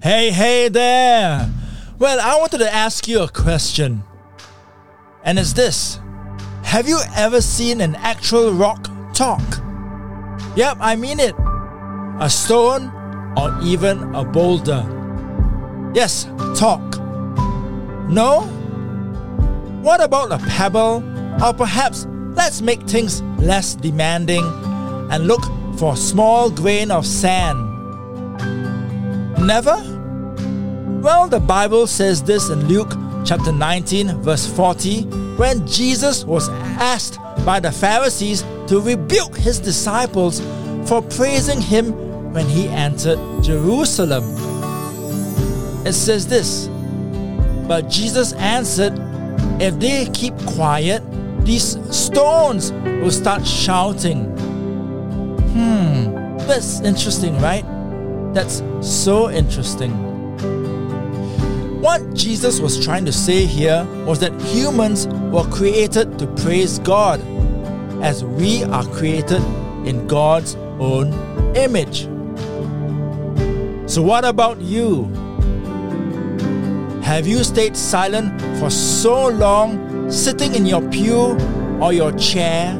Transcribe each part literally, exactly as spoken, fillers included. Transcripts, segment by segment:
Hey, hey there! Well, I wanted to ask you a question. And it's this. Have you ever seen an actual rock talk? Yep, I mean it. A stone or even a boulder. Yes, talk. No? What about a pebble? Or perhaps let's make things less demanding and look for a small grain of sand. Never? Well, the Bible says this in Luke chapter nineteen verse forty when Jesus was asked by the Pharisees to rebuke his disciples for praising him when he entered Jerusalem. It says this, "But Jesus answered, if they keep quiet, these stones will start shouting." Hmm, that's interesting, right? That's so interesting. What Jesus was trying to say here was that humans were created to praise God, as we are created in God's own image. So what about you? Have you stayed silent for so long, sitting in your pew or your chair?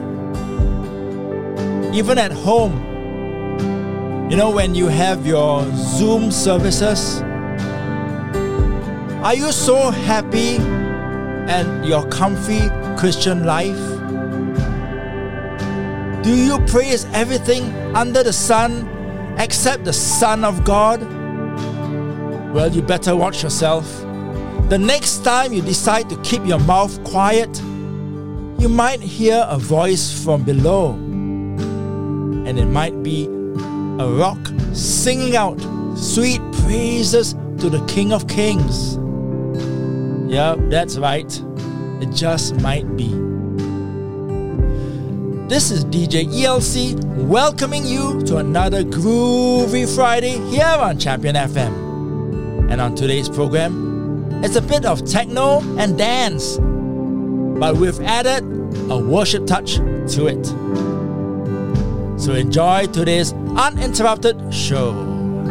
Even at home, you know, when you have your Zoom services, are you so happy and your comfy Christian life? Do you praise everything under the sun except the Son of God? Well, you better watch yourself. The next time you decide to keep your mouth quiet, you might hear a voice from below. And it might be a rock singing out sweet praises to the King of Kings. Yep, that's right. It just might be. This is D J E L C welcoming you to another Groovy Friday here on Champion F M. And on today's program, it's a bit of techno and dance, but we've added a worship touch to it. So enjoy today's uninterrupted show.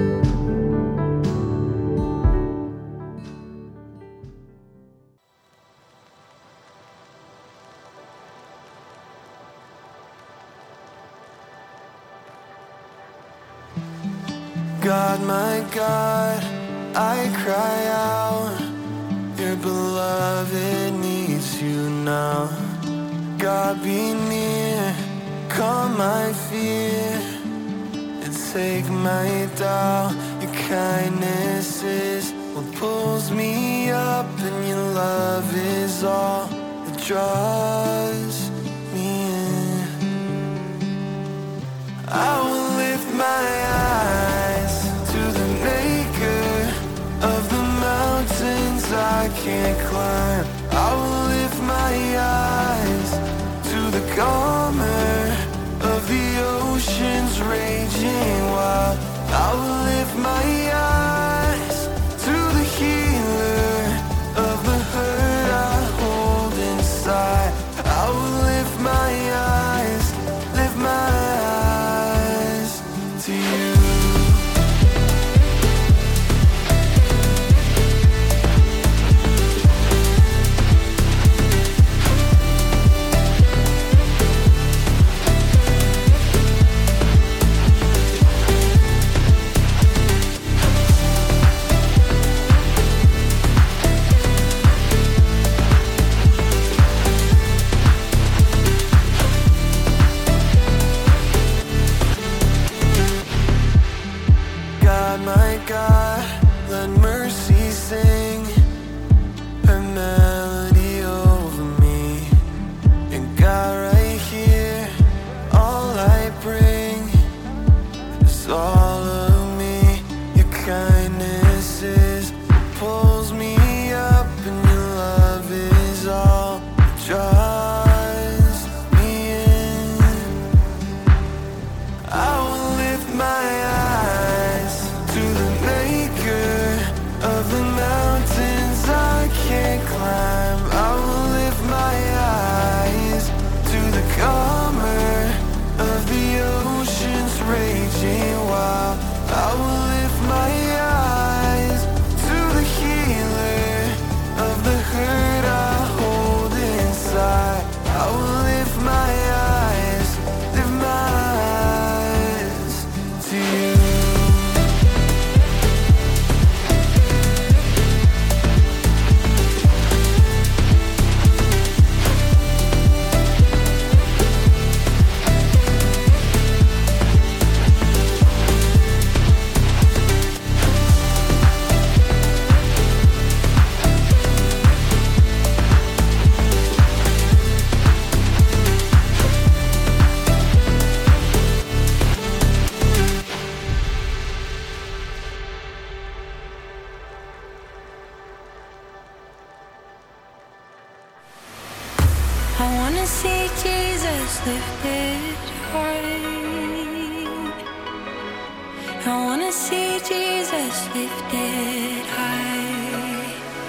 God, my God, I cry out, your beloved needs you now. God, be near, calm my fear, and take my doubt. Your kindness is what pulls me up, and your love is all that draws me in. I will lift my eyes to the maker of the mountains I can't climb. I will lift my eyes to the calmer of the oceans raging wild. I will lift my eyes to the healer of the hurt I hold inside. I will lift my eyes, lift my eyes to you. My God, let mercy sing her melody over me. And God, right here, all I bring is all of me. Your kindness is what pulls me up, and your love is all that draws me in. I will lift my eyes to the maker of the mountains I can't climb. I will lift my eyes to the calmer of the oceans raging wild. see Jesus lifted high. I wanna see Jesus lifted high.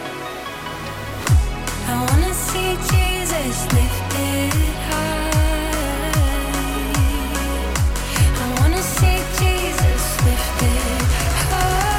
I wanna see Jesus lifted high. I wanna see Jesus lifted high.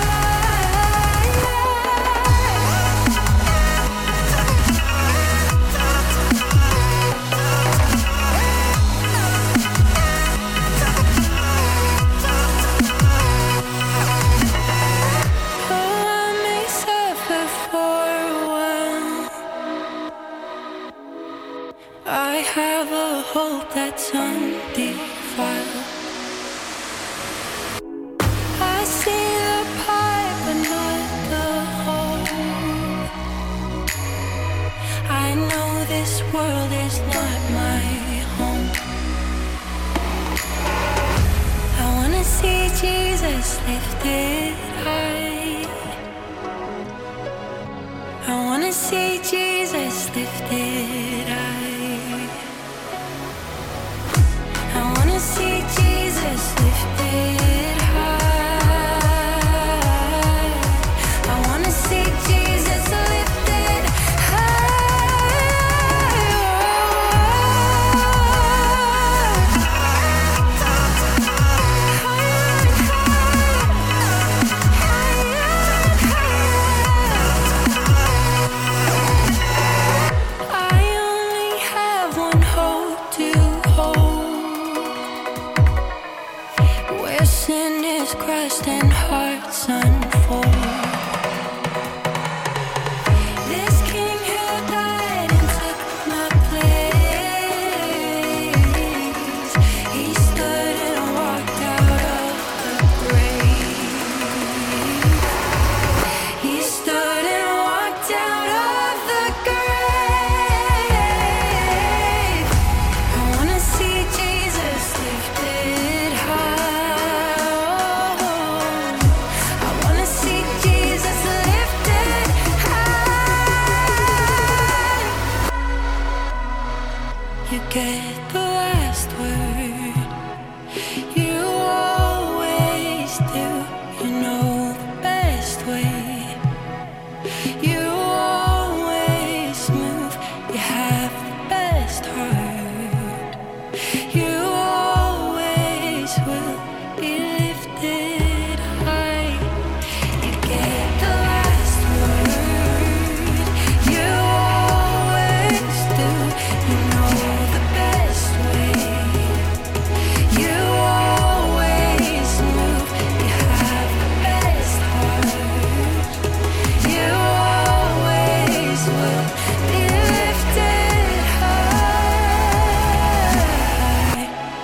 I have a hope that's undefiled. I see the pipe but not the hole. I know this world is not my home. I wanna see Jesus lifted high. I wanna see Jesus lifted high. I wanna see Jesus lifted high. I wanna see Jesus lifted I only have one hope to hold, where sin is crushed and hearts unfold. This King who died and took my place, he stood and walked out of the grave. He stood and walked out of the grave. I wanna see Jesus lifted high. I wanna see Jesus lifted high. You get the last word. You always do. You know the best way. You always move. You have the best heart. You always will be lifted high. You get the last word. You always do. You know the best way. You always move. You have the best heart. You always will be lifted high.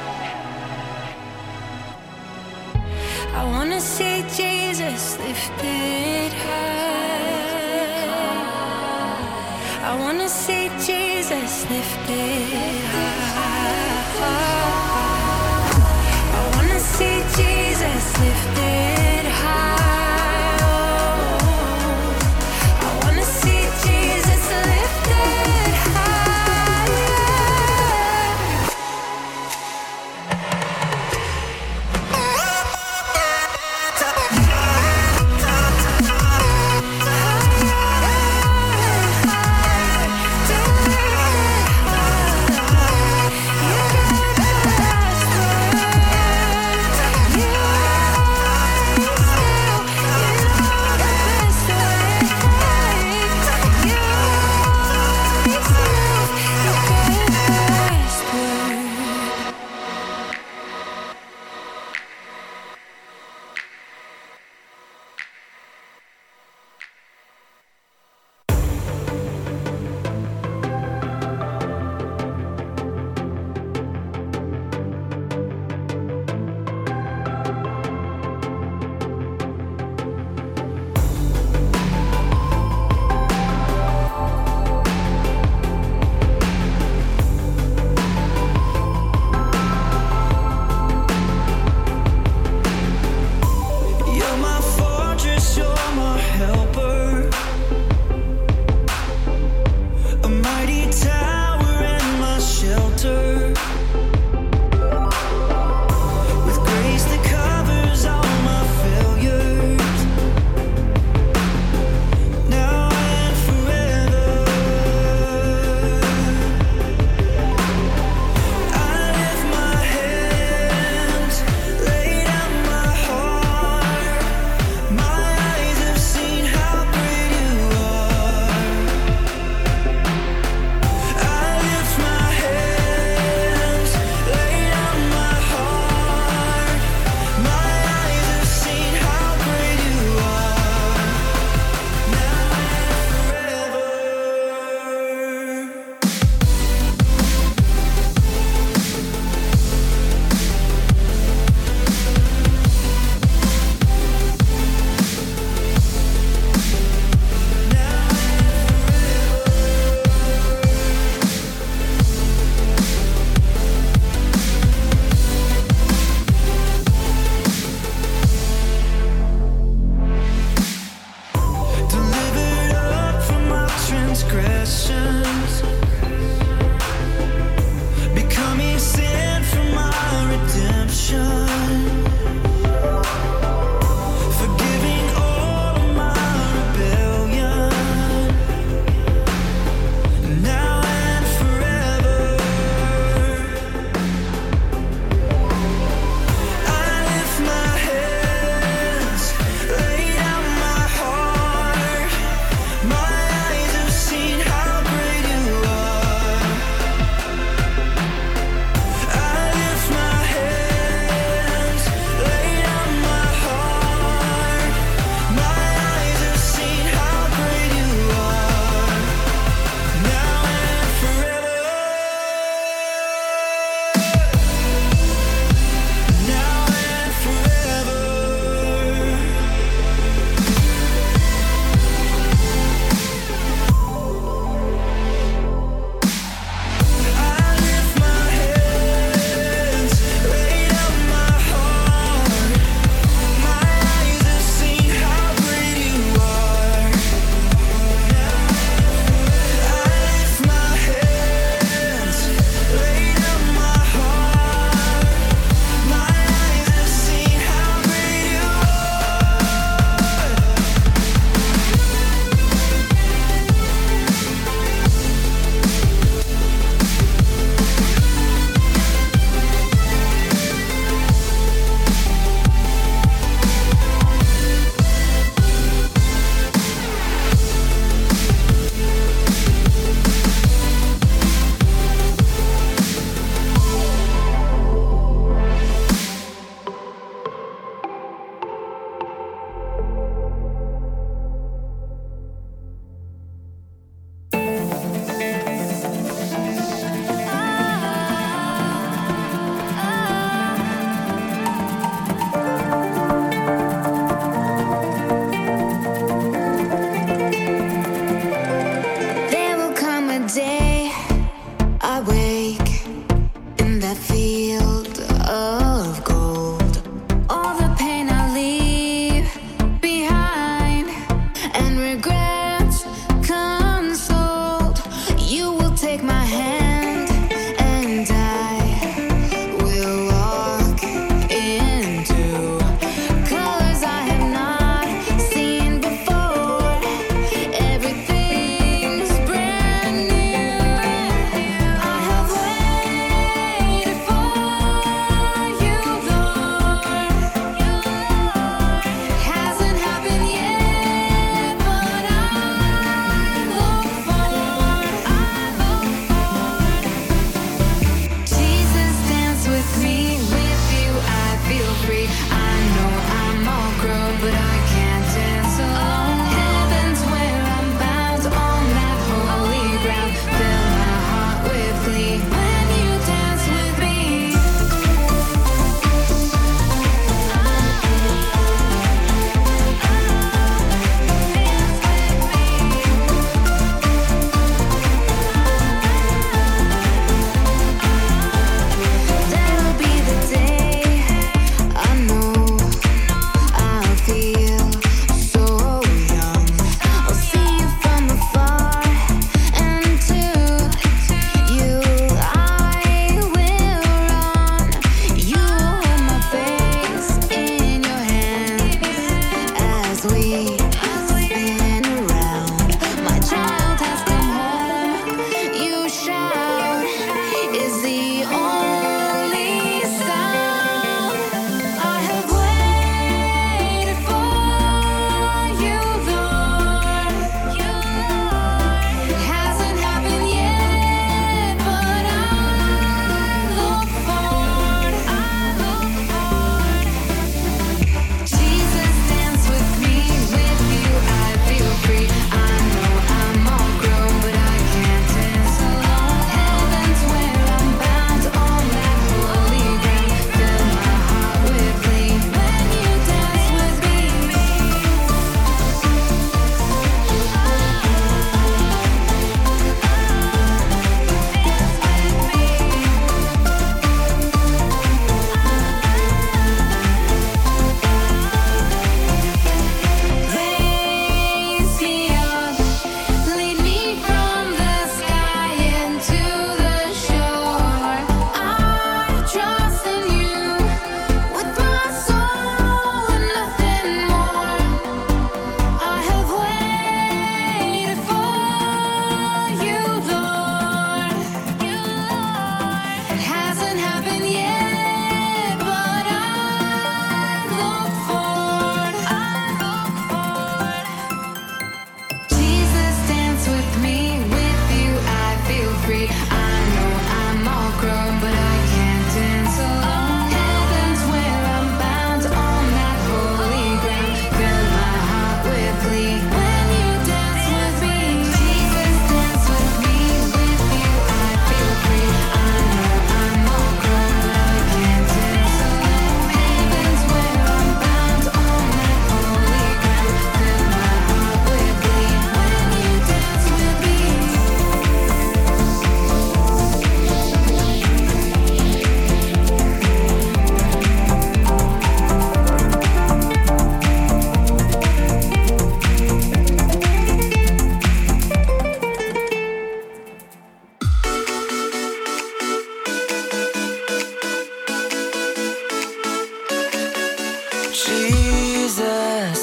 I wanna see Jesus lifted high. I wanna see Jesus lifted high. I wanna see Jesus lifted high. I wanna see Jesus lifted high. You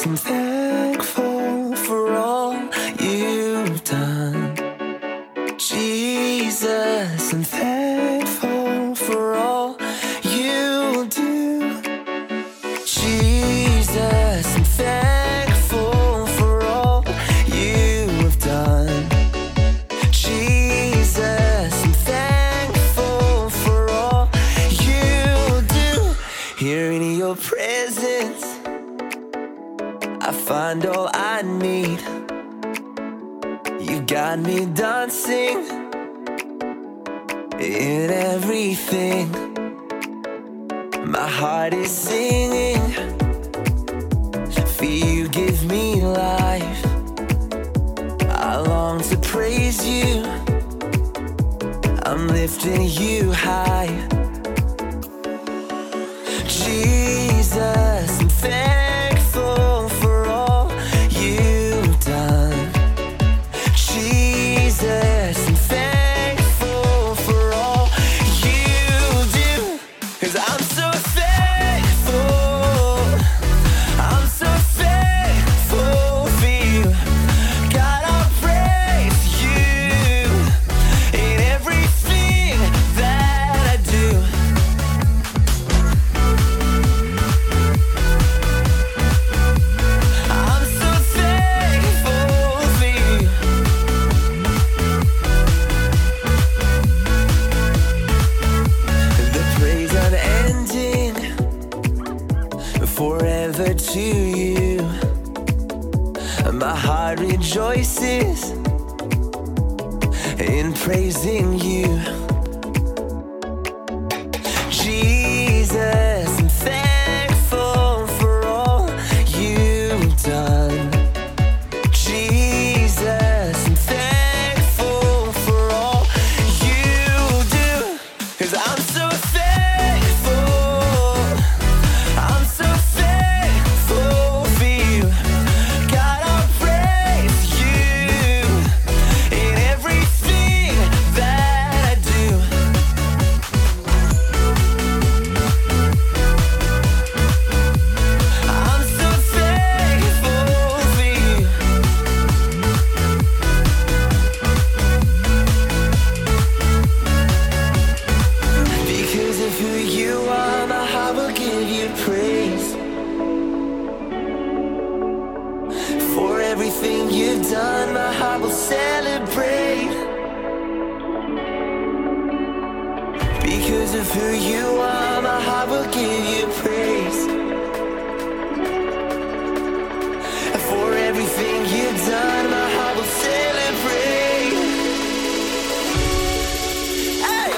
Jesus, I'm thankful for all you've done. Jesus, I'm thankful for all you do. Jesus, I'm thankful for all you have done. Jesus, I'm thankful for all you do. Here in your presence, I find all I need. You got me dancing in everything. My heart is singing, for you give me life. I long to praise you, I'm lifting you high. Jesus, I'm thankful for all you've done. Jesus, I'm thankful for all you do. 'Cause I'm so thankful, I'm so thankful for you. God, I'll praise you in everything that I do. I'm so thankful for you. The praise unending, forever to you. My heart rejoices in praising you. Jesus, I'm thankful for all you've done. Jesus, I'm thankful for all you do. 'Cause I'm so thankful, I'm so thankful for you. God, I'll praise you in everything that I do. I'm so thankful for you. Because of who you are, my heart will give you praise. For everything you've done, my heart will celebrate. Because of who you are, my heart will give you praise. For everything you've done, my heart will celebrate. Hey!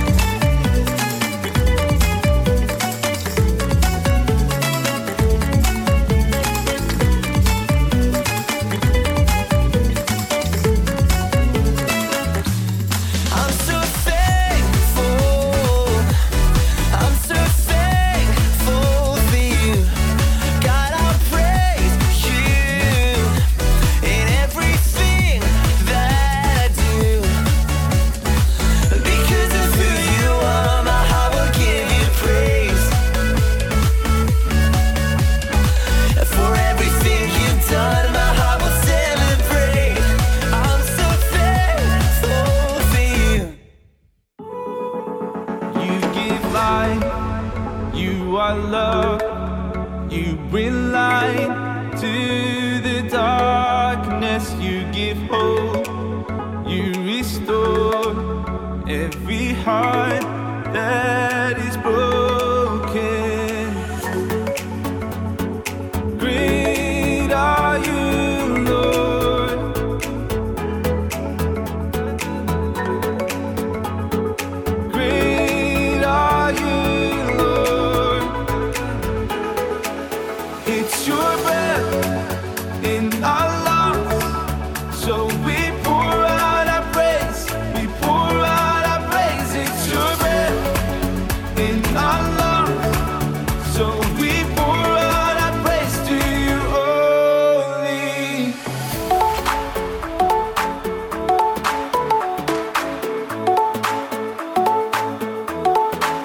I'm so thankful, I'm so thankful for you. God, I'll praise you in everything that I do. Because of who you are, my heart will give you praise. For everything you've done, my heart will celebrate. I'm so thankful for you. You give light, you are love, you bring light to the darkness, you give hope, you restore every heart that is broken. Great are you, Lord. Great are you, Lord. It's your breath in our lungs, so we pour out our praise. We pour out our praise. It's your breath in our lungs, so we pour out our praise to you only.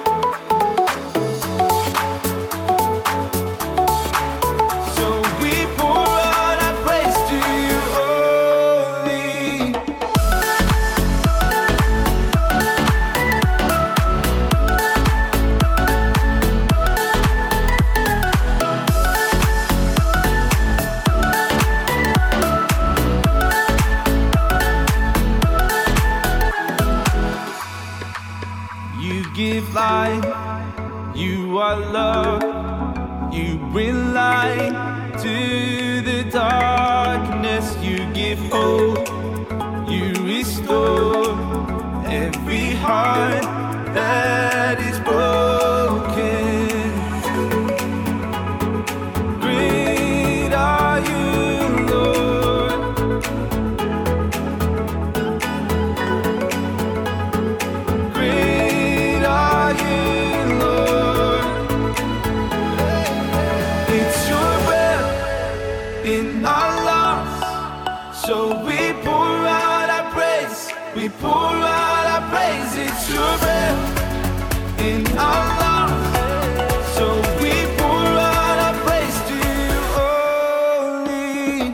So we to the darkness, you give hope, you restore every heart that is broken. Great are you, Lord. Great are you, Lord. It's your breath in our lungs, so we pour out our praise. We pour out our praise. It's your breath in our lungs, so we pour out our praise to you only.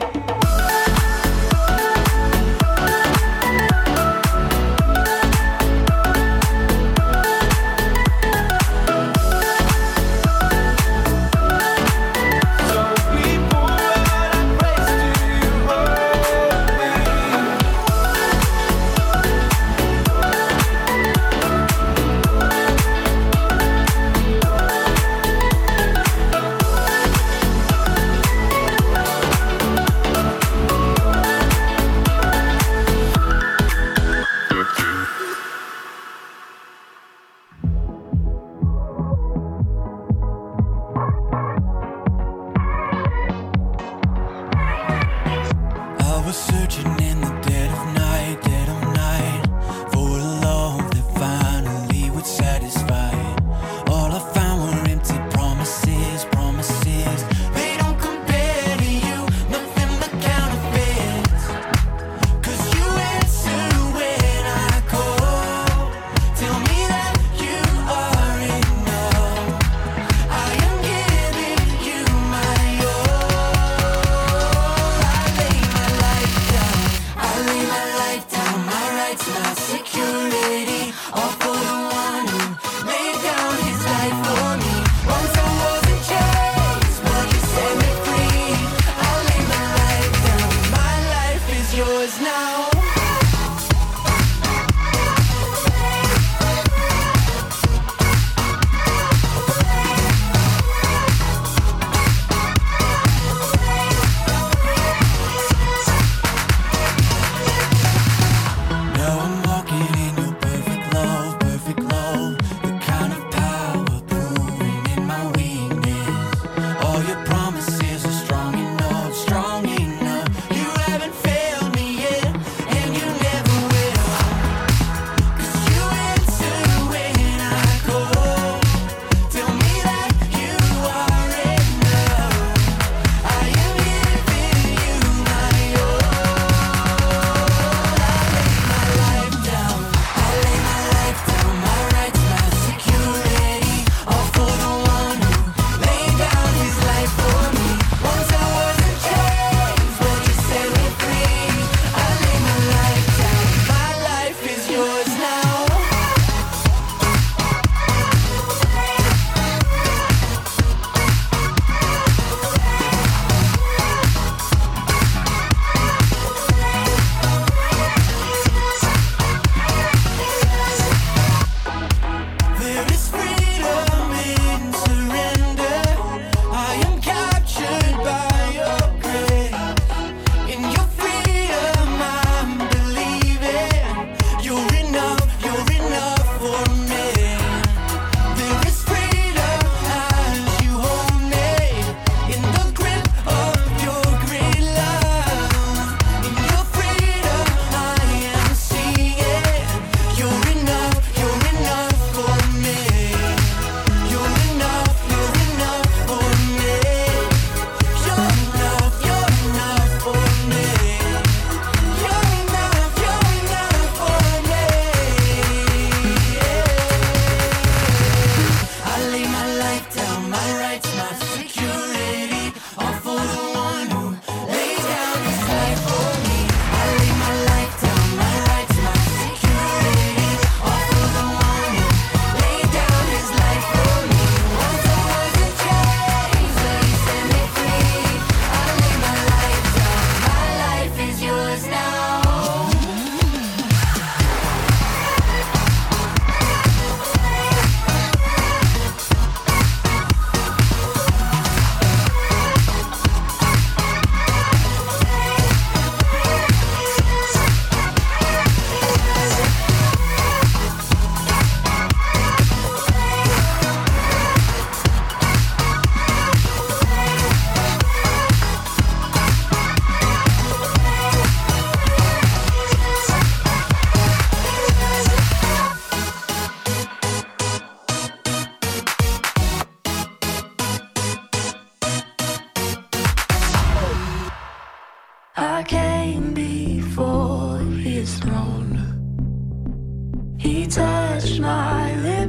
So we pour out our praise to you only. I was searching in the dead of night, dead of night, for a love that finally would satisfy. All I found were empty promises, promises. They don't compare to you, nothing but counterfeits. 'Cause you answer when I call. Tell me that you are enough. I am giving you my all. I lay my life down.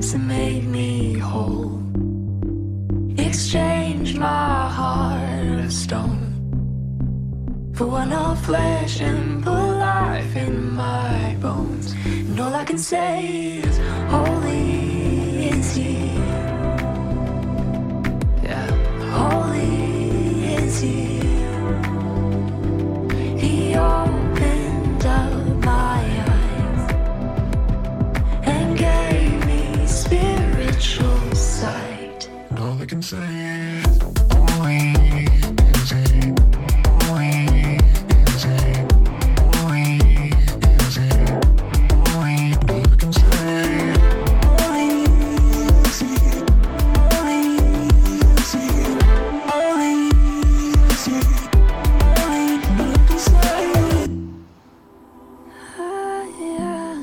hands and made me whole. Exchanged my heart of stone for one of flesh and put life in my bones. And all I can say is, holy is He. Yeah, holy is He. He opened up my eyes and gave me spiritual sight. And all I can say is, holy is He. Holy is He. Holy is He. Holy. All I can say is, holy is He. Holy is He. Holy is He. Holy. All I can say is, Ah, yeah.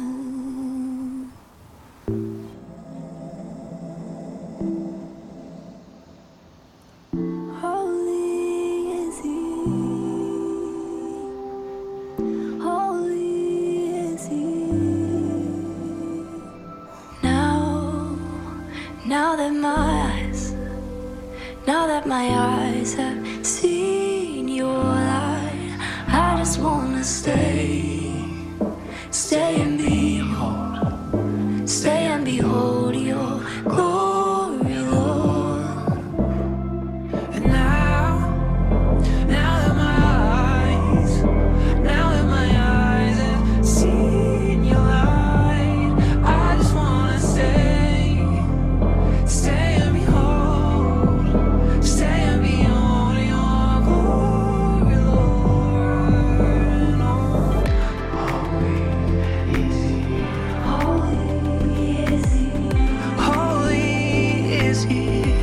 Holy is He. Holy is He. Now, now that my eyes, now that my eyes have seen your light, I just wanna stay, stay and behold, stay and behold your glory, Lord. And now, now that my eyes, now that my eyes have seen your light, I just wanna stay, stay and behold, stay and behold your glory, Lord. Holy is He. Holy is He.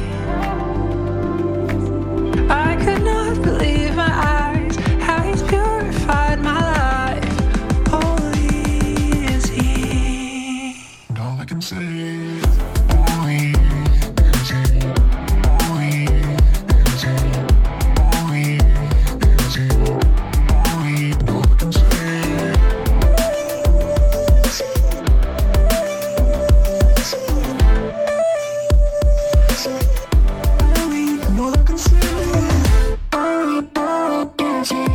I could not believe my eyes, how He's purified my life. Holy is He. and all I can say is, holy is He. Holy is He. Holy is He. Holy. And all I can say is, holy. And all I can say is, holy is He.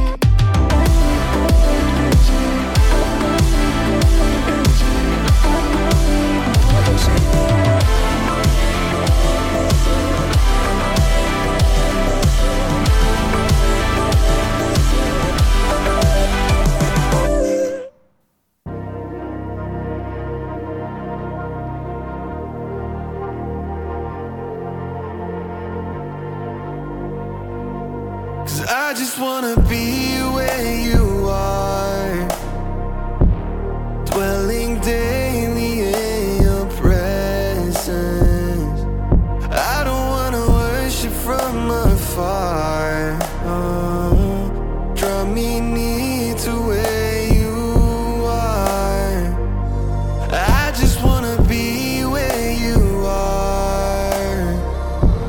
Cause I just wanna be where you are, dwelling daily in your presence. I don't wanna worship from afar. Oh, draw me near to where you are. I just wanna be where you are,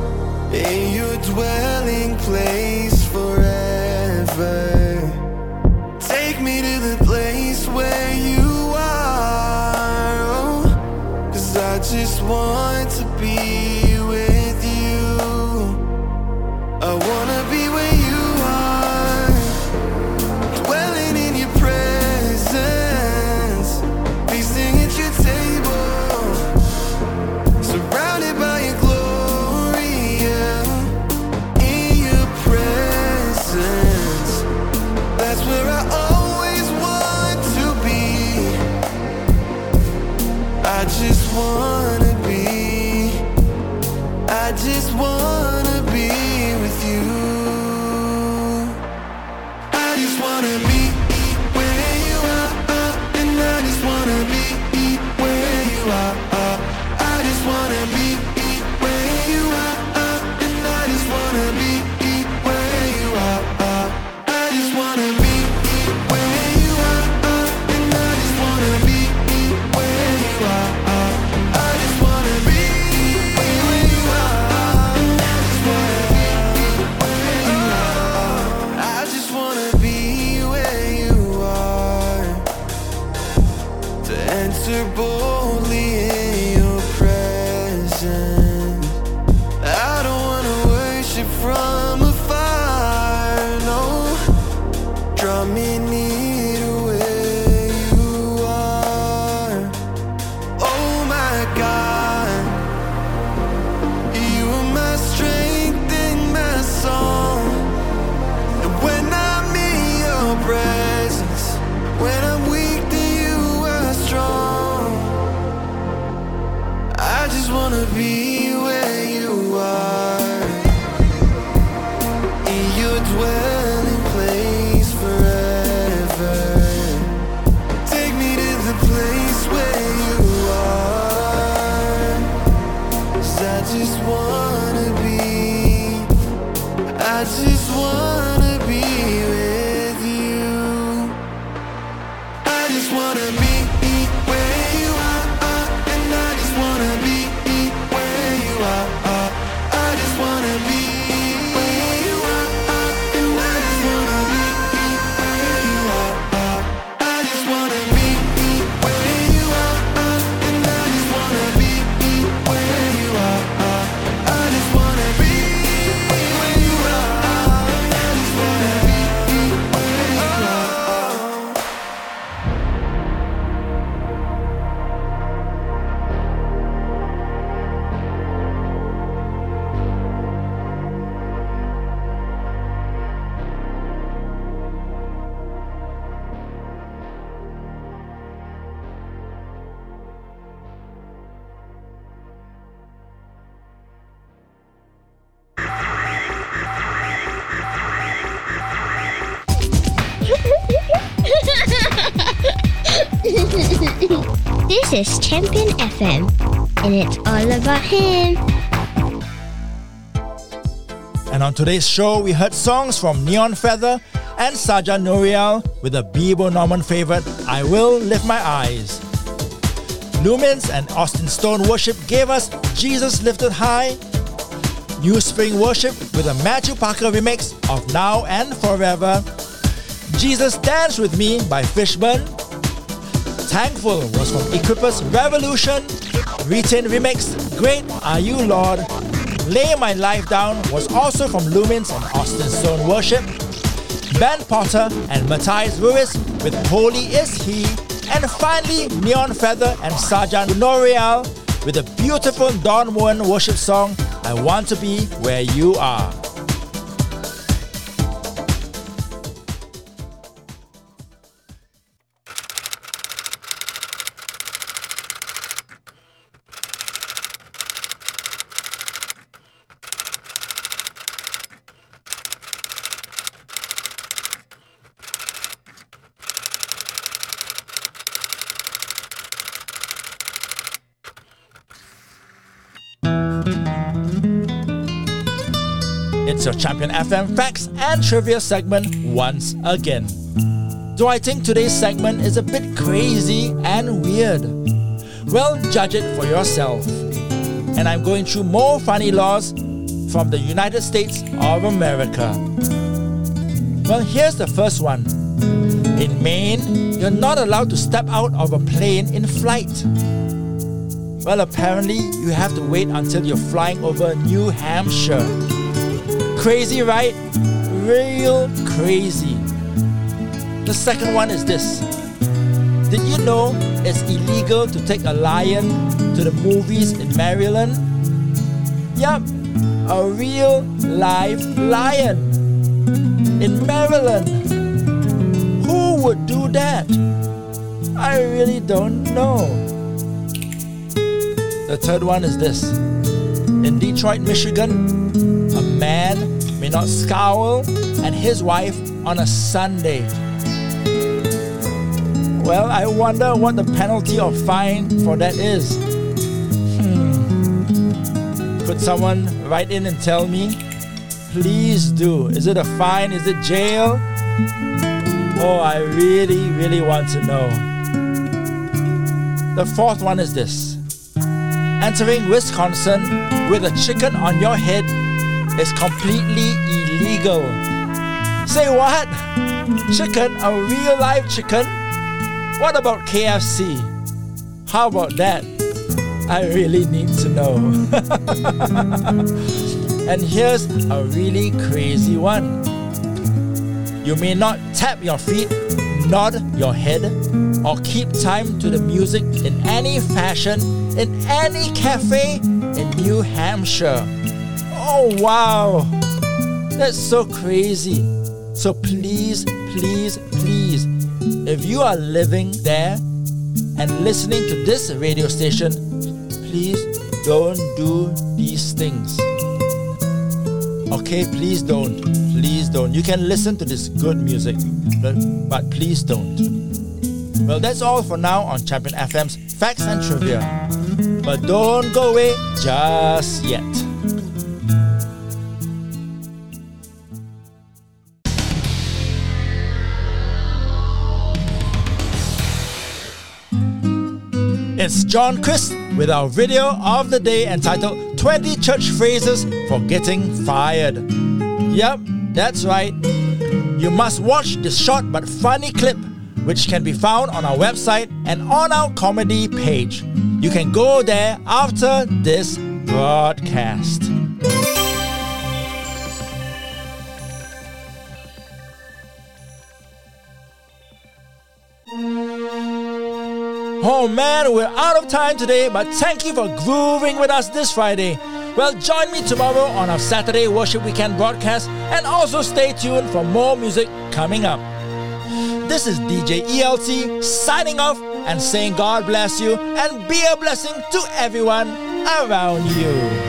in your dwelling place forever. your dwelling place forever. Take me to the place where you are, 'cause I just wanna be, I just wanna be with you. I just wanna be where you are, and I just wanna be where you are. I just wanna be where you are, and I just wanna be where you are. I just wanna be where you are, and I just wanna be where you are. I just wanna be where you are. I just wanna be where you are. This is Champion F M, and it's all about him. And on today's show, we heard songs from Neon Feather and Saja Nouriel with a Bebo Norman favorite, I Will Lift My Eyes. Lumens and Austin Stone Worship gave us Jesus Lifted High. New Spring Worship with a Matthew Parker remix of Now and Forever. Jesus Dance With Me by Fishburne. Thankful was from Equippers Revolution. Retain remix, Great Are You Lord. Lay My Life Down was also from Lumens and Austin Stone Worship. Ben Potter and Matthias Ruiz with Holy Is He. And finally, Neon Feather and Sajan Nouriel with the beautiful Don Moen worship song, I Want to Be Where You Are. It's your Champion F M Facts and Trivia segment once again. Do I think today's segment is a bit crazy and weird? Well, judge it for yourself. And I'm going through more funny laws from the United States of America. Well, here's the first one. In Maine, you're not allowed to step out of a plane in flight. Well, apparently, you have to wait until you're flying over New Hampshire. Crazy, right? Real crazy. The second one is this. Did you know it's illegal to take a lion to the movies in Maryland? Yup, a real live lion in Maryland. Who would do that? I really don't know. The third one is this. In Detroit, Michigan, a man may not scowl at his wife on a Sunday. Well, I wonder what the penalty or fine for that is. Hmm. Could someone write in and tell me? Please do. Is it a fine? Is it jail? Oh, I really, really want to know. The fourth one is this. Entering Wisconsin with a chicken on your head is completely illegal. Say what? Chicken? A real live chicken? What about K F C? How about that? I really need to know. And here's a really crazy one. You may not tap your feet, nod your head, or keep time to the music in any fashion in any cafe in New Hampshire. Oh wow! That's so crazy. So please, please, please, if you are living there and listening to this radio station, please don't do these things. Okay, please don't. Please don't. You can listen to this good music, but, but please don't. Well, that's all for now on Champion F M's Facts and Trivia. But don't go away just yet. It's John Chris with our video of the day entitled twenty Church Phrases for Getting Fired. Yep, that's right. You must watch this short but funny clip, which can be found on our website and on our comedy page. You can go there after this broadcast. Oh man, we're out of time today, but thank you for grooving with us this Friday. Well, join me tomorrow on our Saturday Worship Weekend broadcast, and also stay tuned for more music coming up. This is D J E L T signing off and saying God bless you and be a blessing to everyone around you.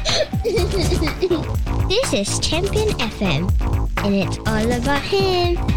This is Champion F M, and it's all about him.